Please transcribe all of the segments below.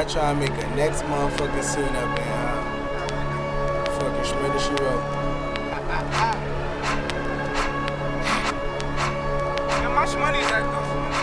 I try to make a next motherfucking scene up in fucking Shredder She Wrote. How much money is that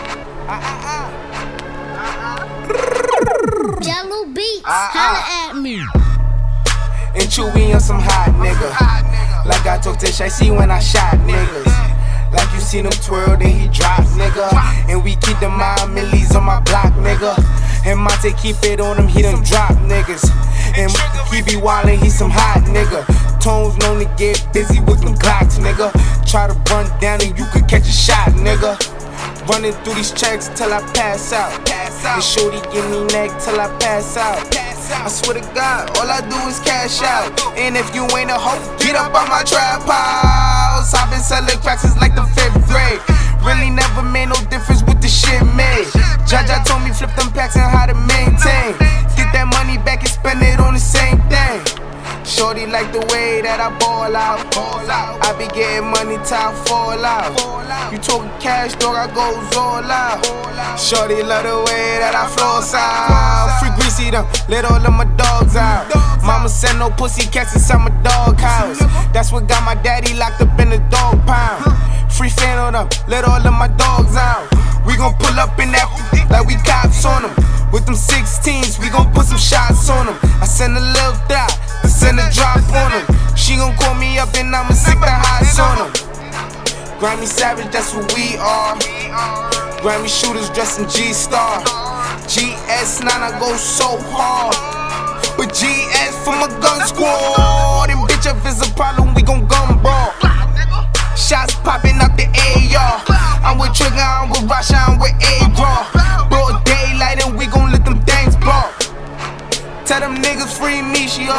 though? Jello Beats, holla at me. And Chewy on some hot nigga. Like I talk to Shicey when I shot niggas. Like you seen him twirl, then he drop, nigga. And we keep the mind millies on my block, nigga. And Monte keep it on him, he done drop niggas. And he be wildin', he some hot nigga. Tones known to get busy with them Glocks, nigga. Try to run down and you could catch a shot, nigga. Running through these checks till I pass out. And shorty give me neck till I pass out. I swear to God, all I do is cash out. And if you ain't a hoe, get up on my trap house. I've been selling cracks since like the 5th grade. Really never made no difference with the shit made. Jaja told me flip them packs and how to maintain. Get that money back and spend it on the same thing. Shorty like the way that I ball out. I be getting money till I fall out. You talking cash, dog, I goes all out. Shorty love the way that I floss out. Free greasy them, let all of my dogs out. Mama send no pussy cats inside my dog house. That's what got my daddy locked up in the dog pound. Free fan on them, let all of my dogs out. We gon' pull up in that like we cops on them. With them 16s, we gon' put some shots on them. I send a little dot, to send a drop on them. She gon' call me up and I'ma sick the highs on them. Grammy Savage, that's what we are. Grammy shooters dressed in G-Star. GS9, I go so hard. But GS for my gun squad. And bitch, if it's a problem, we gon' gun brawl. Shots popping out the AR. I'm with Trigger, I'm with Rasha, I'm with A-Raw. Broad daylight and we gon' let them things blow. Tell them niggas free Michio.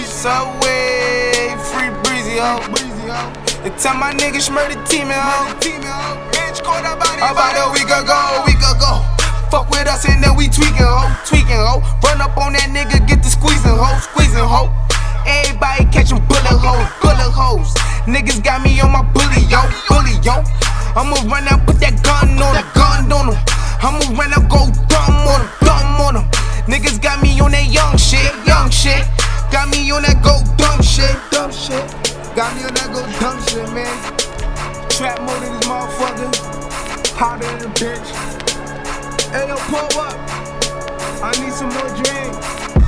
Subway, free Breezy, ho. And tell my niggas murder team, ho. About a week ago. Fuck with us and then we tweaking, ho. Run up on that nigga, get the squeezing, ho. Everybody catching bullet holes. Niggas got me on my bully, yo. I'ma run out, put that gun on him. I'ma run out, go dumb on him. Niggas got me on that young shit. Got me on that go dumb shit. Got me on that go dumb shit, man. Trap mode in this motherfucker. Hotter than a bitch. Hey, yo, pull up. I need some more drinks.